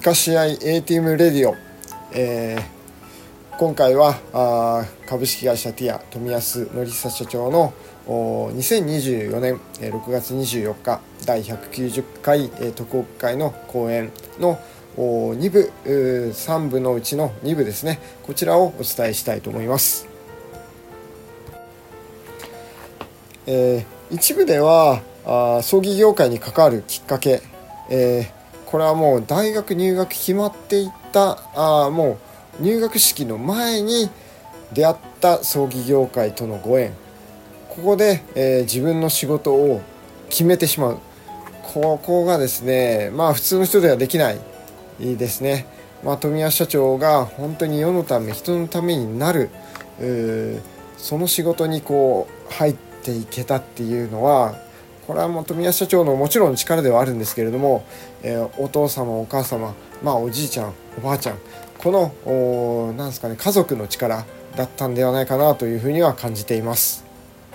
かし合い ATM レディオ、今回は株式会社ティア富安則久社長の2024年6月24日第190回特報会の講演の2部3部のうちの2部ですね、こちらをお伝えしたいと思います。一部では葬儀業界に関わるきっかけ、これはもう大学入学決まっていったもう入学式の前に出会った葬儀業界とのご縁、ここで、自分の仕事を決めてしまう、ここがですね、普通の人ではできないですね。富安社長が本当に世のため人のためになるその仕事に入っていけたっていうのは、これはもう富安社長のもちろん力ではあるんですけれども、お父様お母様、おじいちゃんおばあちゃん、このなんですかね、家族の力だったんではないかなというふうには感じています。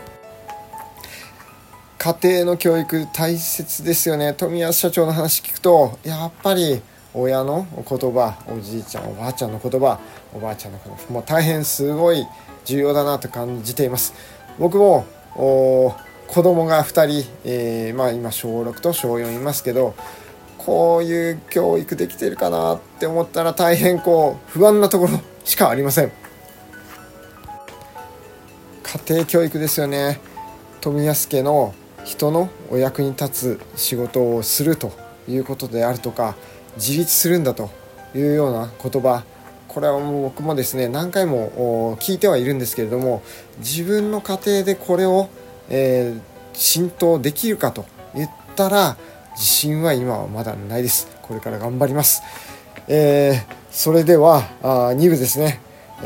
家庭の教育大切ですよね。富安社長の話聞くと、やっぱり親の言葉、おじいちゃんおばあちゃんの言葉、おばあちゃんの言葉、もう大変すごい重要だなと感じています。僕も子供が2人、今小6と小4いますけど、こういう教育できてるかなって思ったら大変不安なところしかありません。家庭教育ですよね。富安家の人のお役に立つ仕事をするということであるとか、自立するんだというような言葉、これはもう僕もですね何回も聞いてはいるんですけれども、自分の家庭でこれを、浸透できるかと言ったら自信は今はまだないです。これから頑張ります。それでは2部ですね、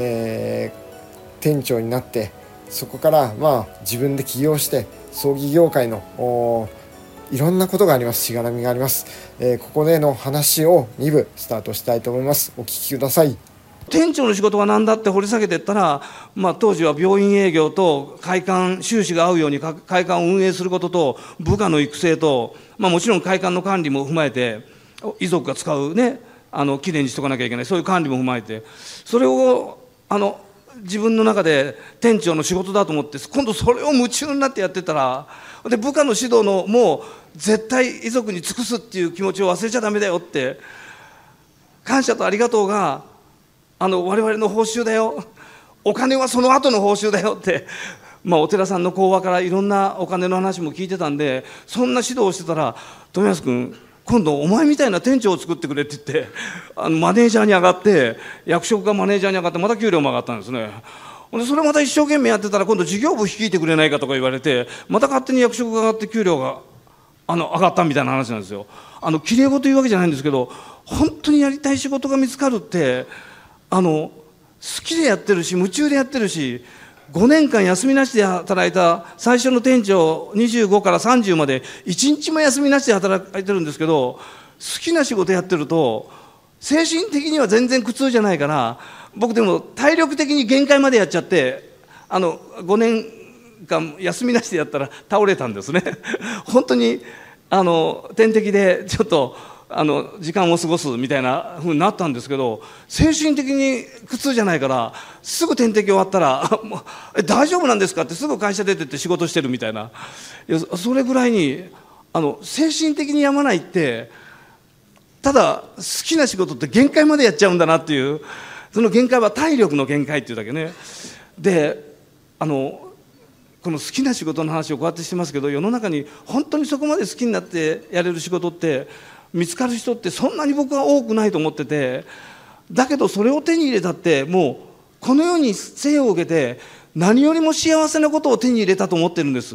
店長になって、そこから自分で起業して葬儀業界のいろんなことがあります。しがらみがあります。ここでの話を2部スタートしたいと思います。お聞きください。 店長の仕事が何だって掘り下げていったら、当時は病院営業と会館収支が合うように会館を運営することと部下の育成と、もちろん会館の管理も踏まえて、遺族が使うね、きれいにしとかなきゃいけない、そういう管理も踏まえて、それを自分の中で店長の仕事だと思って、今度それを夢中になってやってたら、で部下の指導のもう絶対遺族に尽くすっていう気持ちを忘れちゃダメだよって、感謝とありがとうが我々の報酬だよ、お金はその後の報酬だよって、お寺さんの講話からいろんなお金の話も聞いてたんで、そんな指導をしてたら、富安君今度お前みたいな店長を作ってくれって言ってマネージャーに上がって、役職がマネージャーに上がって、また給料も上がったんですね。でそれまた一生懸命やってたら、今度事業部率いてくれないかとか言われて、また勝手に役職が上がって給料が上がったみたいな話なんですよ。きれい事言うわけじゃないんですけど、本当にやりたい仕事が見つかるって好きでやってるし、夢中でやってるし、5年間休みなしで働いた最初の店長25から30まで1日も休みなしで働いてるんですけど、好きな仕事やってると精神的には全然苦痛じゃないから、僕でも体力的に限界までやっちゃって、5年間休みなしでやったら倒れたんですね。本当に点滴でちょっと時間を過ごすみたいな風になったんですけど、精神的に苦痛じゃないから、すぐ点滴終わったら大丈夫なんですかってすぐ会社出てって仕事してるみたいな、それぐらいに精神的に病まないって、ただ好きな仕事って限界までやっちゃうんだなっていう、その限界は体力の限界っていうだけね。でこの好きな仕事の話をこうやってしてますけど、世の中に本当にそこまで好きになってやれる仕事って見つかる人ってそんなに僕は多くないと思ってて、だけどそれを手に入れたって、もうこの世に生を受けて何よりも幸せなことを手に入れたと思ってるんです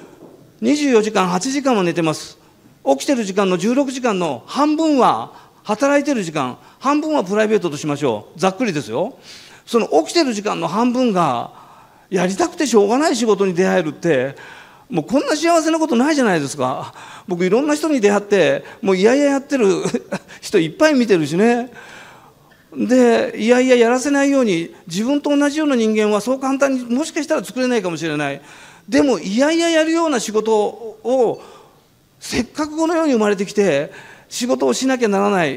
。24時間8時間は寝てます。起きてる時間の16時間の半分は働いてる時間、半分はプライベートとしましょう。ざっくりですよ。その起きてる時間の半分がやりたくてしょうがない仕事に出会えるって、もうこんな幸せなことないじゃないですか。僕いろんな人に出会って、もういやいややってる人いっぱい見てるしね。でいやいややらせないように、自分と同じような人間はそう簡単にもしかしたら作れないかもしれない。でもいやいややるような仕事を、せっかくこの世に生まれてきて仕事をしなきゃならない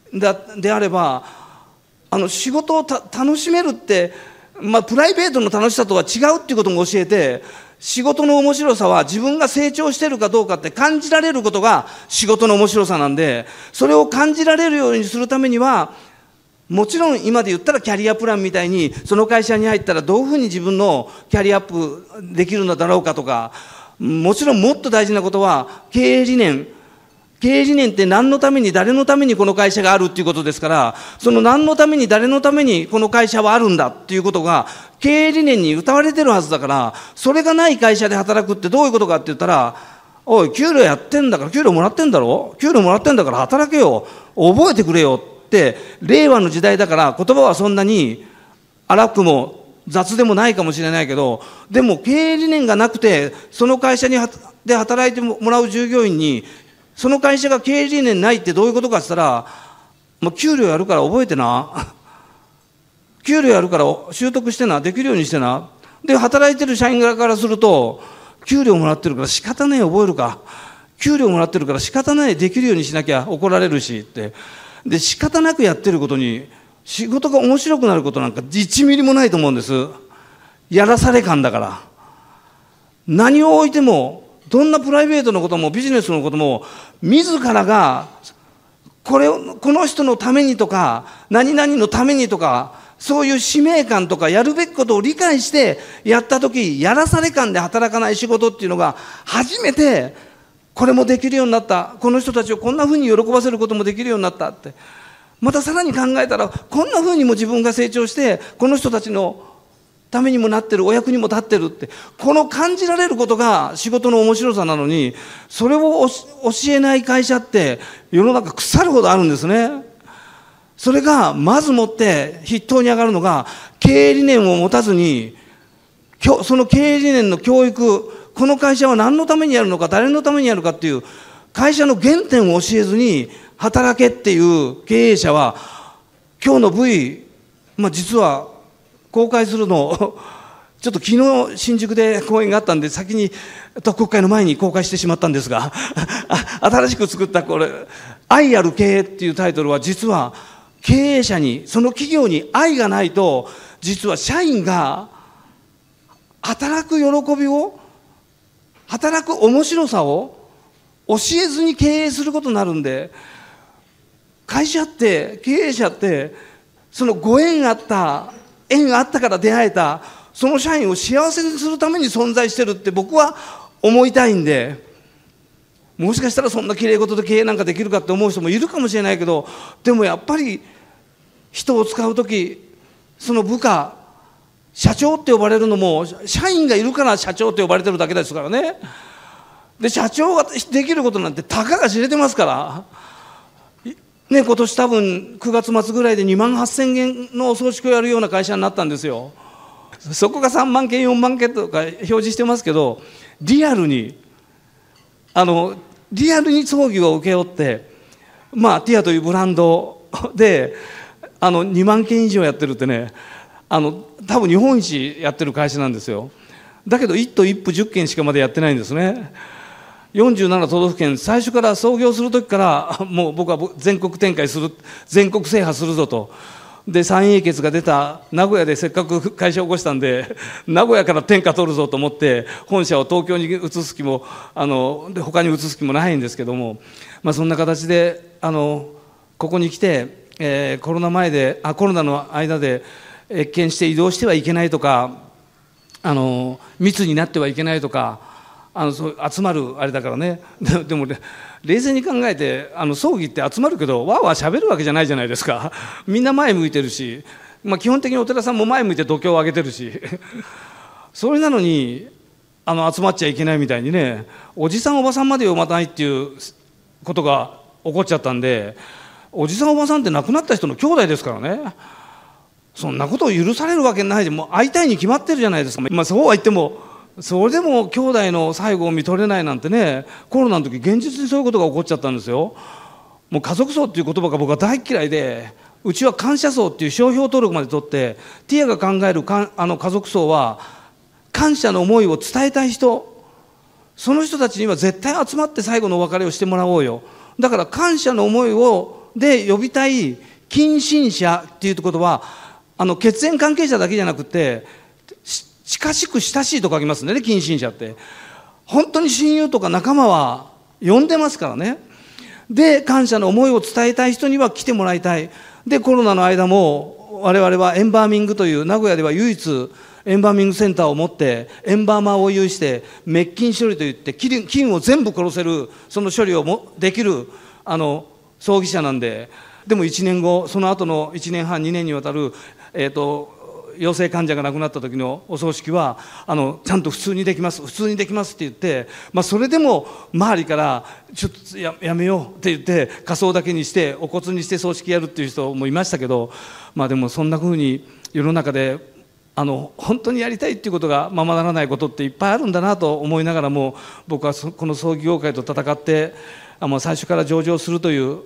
であれば、仕事を楽しめるって、プライベートの楽しさとは違うっていうことも教えて、仕事の面白さは自分が成長してるかどうかって感じられることが仕事の面白さなんで、それを感じられるようにするためには、もちろん今で言ったらキャリアプランみたいに、その会社に入ったらどういうふうに自分のキャリアアップできるのだろうかとか、もちろんもっと大事なことは経営理念。経営理念って何のために誰のためにこの会社があるっていうことですから、その何のために誰のためにこの会社はあるんだっていうことが経営理念に謳われてるはずだから、それがない会社で働くってどういうことかって言ったら、おい、給料やってんだから、給料もらってんだろ、給料もらってんだから働けよ、覚えてくれよって、令和の時代だから言葉はそんなに荒くも雑でもないかもしれないけど、でも経営理念がなくて、その会社で働いてもらう従業員に、その会社が経営理念ないってどういうことかって言ったら、給料やるから覚えてな。給料やるから習得してな、できるようにしてな。で、働いてる社員側からすると、給料もらってるから仕方ない、覚えるか。給料もらってるから仕方ない、できるようにしなきゃ怒られるしって。で、仕方なくやってることに、仕事が面白くなることなんか1ミリもないと思うんです。やらされ感だから。何を置いても、どんなプライベートのこともビジネスのことも、自らがこの人のためにとか、何々のためにとか、そういう使命感とかやるべきことを理解してやったとき、やらされ感で働かない仕事っていうのが初めて、これもできるようになった、この人たちをこんなふうに喜ばせることもできるようになったって、またさらに考えたら、こんなふうにも自分が成長してこの人たちのためにもなってる、お役にも立ってるって、この感じられることが仕事の面白さなのに、それを教えない会社って世の中腐るほどあるんですね。それがまずもって筆頭に上がるのが、経営理念を持たずに、その経営理念の教育、この会社は何のためにやるのか、誰のためにやるかっていう会社の原点を教えずに働けっていう経営者は、今日の V、実は公開するのちょっと昨日新宿で講演があったんで、先に特告会の前に公開してしまったんですが新しく作ったこれ「愛ある経営」っていうタイトルは、実は経営者に、その企業に愛がないと、実は社員が働く喜びを、働く面白さを教えずに経営することになるんで、会社って経営者って、そのご縁があった、縁があったから出会えたその社員を幸せにするために存在してるって僕は思いたいんで、もしかしたらそんなきれい事で経営なんかできるかって思う人もいるかもしれないけど、でもやっぱり人を使うとき、その部下、社長って呼ばれるのも社員がいるから社長って呼ばれてるだけですからね。で、社長ができることなんてたかが知れてますからね。今年多分9月末ぐらいで2万8000件のお葬式をやるような会社になったんですよ。そこが3万件4万件とか表示してますけど、リアルに葬儀を請け負って、ティアというブランドで2万件以上やってるってね、多分日本一やってる会社なんですよ。だけど1都1府10件しかまだやってないんですね。47都道府県、最初から創業するときからもう僕は全国展開する、全国制覇するぞと。で、三英傑が出た名古屋でせっかく会社を起こしたんで、名古屋から天下取るぞと思って本社を東京に移す気も他に移す気もないんですけども、そんな形でここに来て、コロナの間で越見して移動してはいけないとか、密になってはいけないとか、そう集まるあれだからね。でも冷静に考えて、葬儀って集まるけどわーわー喋るわけじゃないじゃないですか。みんな前向いてるし、基本的にお寺さんも前向いて度胸を上げてるしそれなのに集まっちゃいけないみたいにね、おじさんおばさんまで呼ばないっていうことが起こっちゃったんで、おじさんおばさんって亡くなった人の兄弟ですからね。そんなことを許されるわけないで、もう会いたいに決まってるじゃないですか。そうは言っても、それでも兄弟の最後を見とれないなんてね、コロナの時現実にそういうことが起こっちゃったんですよ。もう家族葬っていう言葉が僕は大嫌いで、うちは感謝葬っていう商標登録まで取って、ティアが考える家族葬は感謝の思いを伝えたい人、その人たちには絶対集まって最後のお別れをしてもらおうよ。だから感謝の思いをで呼びたい近親者っていうことは血縁関係者だけじゃなくて近しく親しいと書きますんでね、近親者って。本当に親友とか仲間は呼んでますからね。で、感謝の思いを伝えたい人には来てもらいたい。で、コロナの間も我々はエンバーミングという名古屋では唯一エンバーミングセンターを持ってエンバーマーを有して滅菌処理といって菌を全部殺せるその処理をできる葬儀社なんで。でも1年後、その後の1年半2年にわたる陽性患者が亡くなった時のお葬式はちゃんと普通にできますって言って、それでも周りからちょっと やめようって言って火葬だけにしてお骨にして葬式やるっていう人もいましたけど、でもそんなふうに世の中で本当にやりたいっていうことがままならないことっていっぱいあるんだなと思いながらも、僕はこの葬儀業界と戦って最初から上場するという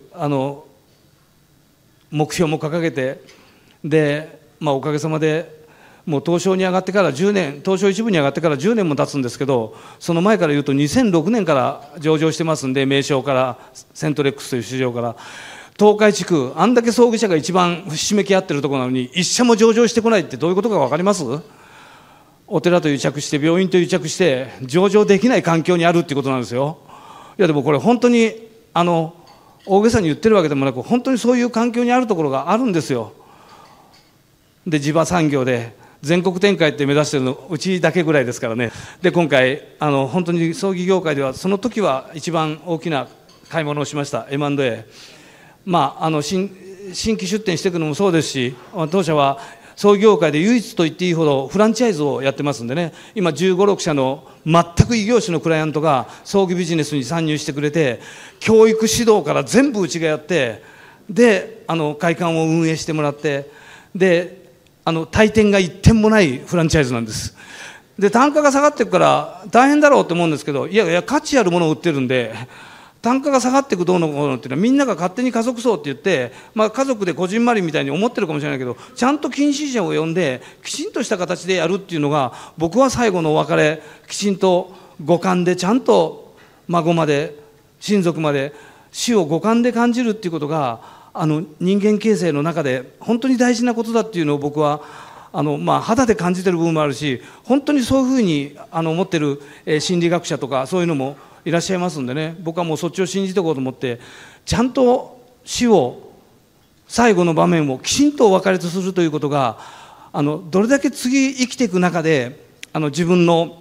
目標も掲げて、でおかげさまでもう東証に上がってから10年、東証一部に上がってから10年も経つんですけど、その前から言うと2006年から上場してますんで、名称からセントレックスという市場から東海地区、あんだけ葬儀社が一番ひしめき合ってるところなのに一社も上場してこないってどういうことか分かります？お寺と癒着して病院と癒着して上場できない環境にあるっていうことなんですよ。いやでもこれ本当に大げさに言ってるわけでもなく、本当にそういう環境にあるところがあるんですよ。で地場産業で全国展開って目指してるのうちだけぐらいですからね。で今回本当に葬儀業界ではその時は一番大きな買い物をしました M&A。 新規出店していくのもそうですし、当社は葬儀業界で唯一と言っていいほどフランチャイズをやってますんでね、今15、6社の全く異業種のクライアントが葬儀ビジネスに参入してくれて、教育指導から全部うちがやって、で会館を運営してもらって、で退店が1店もないフランチャイズなんです。で単価が下がっていくから大変だろうと思うんですけど、いやいや価値あるものを売ってるんで、単価が下がっていくどうのこうのっていうのはみんなが勝手に家族葬って言って、家族でこじんまりみたいに思ってるかもしれないけど、ちゃんと近親者を呼んできちんとした形でやるっていうのが、僕は最後のお別れきちんと五感でちゃんと孫まで親族まで死を五感で感じるっていうことが人間形成の中で本当に大事なことだっていうのを僕は肌で感じてる部分もあるし、本当にそういうふうに思ってる心理学者とかそういうのもいらっしゃいますんでね、僕はもうそっちを信じていこうと思って、ちゃんと死を最後の場面をきちんとお別れとするということがどれだけ次生きていく中で自分の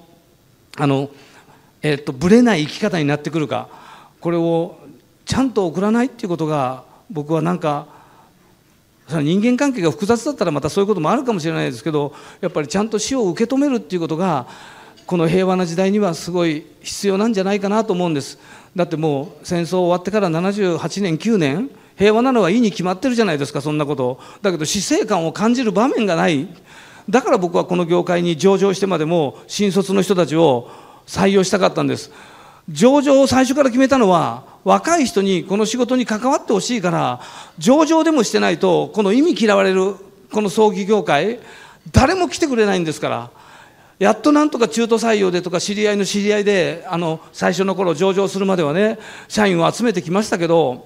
ぶれない生き方になってくるか、これをちゃんと送らないっていうことが、僕は人間関係が複雑だったらまたそういうこともあるかもしれないですけど、やっぱりちゃんと死を受け止めるっていうことがこの平和な時代にはすごい必要なんじゃないかなと思うんです。だってもう戦争終わってから78年9年、平和なのはいいに決まってるじゃないですか、そんなこと。だけど死生観を感じる場面がない。だから僕はこの業界に上場してまでも新卒の人たちを採用したかったんです。上場を最初から決めたのは、若い人にこの仕事に関わってほしいから。上場でもしてないとこの意味嫌われるこの葬儀業界、誰も来てくれないんですから。やっとなんとか中途採用でとか知り合いの知り合いで最初の頃上場するまではね、社員を集めてきましたけど、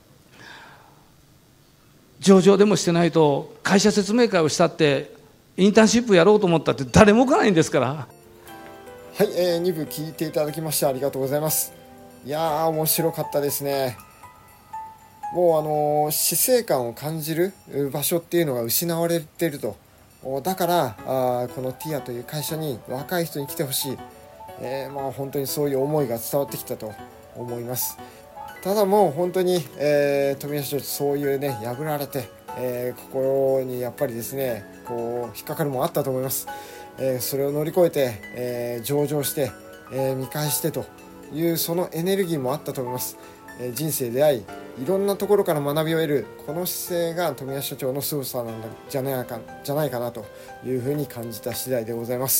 上場でもしてないと会社説明会をしたってインターンシップやろうと思ったって誰も来ないんですから。 はい、2部聞いていただきましてありがとうございます。いやー面白かったですね。もう死生観を感じる場所っていうのが失われていると。だからこのティアという会社に若い人に来てほしい、本当にそういう思いが伝わってきたと思います。ただもう本当に、富谷社長そういうね破られて、心にやっぱりですねこう引っかかるもあったと思います。それを乗り越えて、上場して、見返してというそのエネルギーもあったと思います。人生でいろんなところから学びを得るこの姿勢が富谷社長の凄さなんじゃないかなというふうに感じた次第でございます。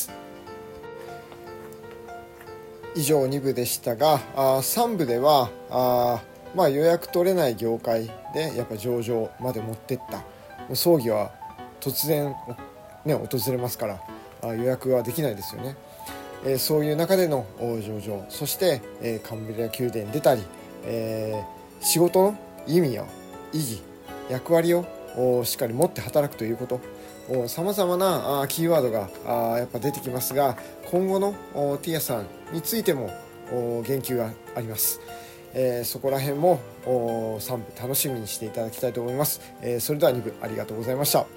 以上2部でしたが、3部では予約取れない業界でやっぱ上場まで持っていった葬儀は突然、訪れますから予約はできないですよね。そういう中での上場、そして、カンブリア宮殿に出たり、仕事の意味や意義、役割をしっかり持って働くということ、さまざまなキーワードがやっぱ出てきますが、今後のティアさんについても言及があります。そこら辺も3部楽しみにしていただきたいと思います。それでは2部ありがとうございました。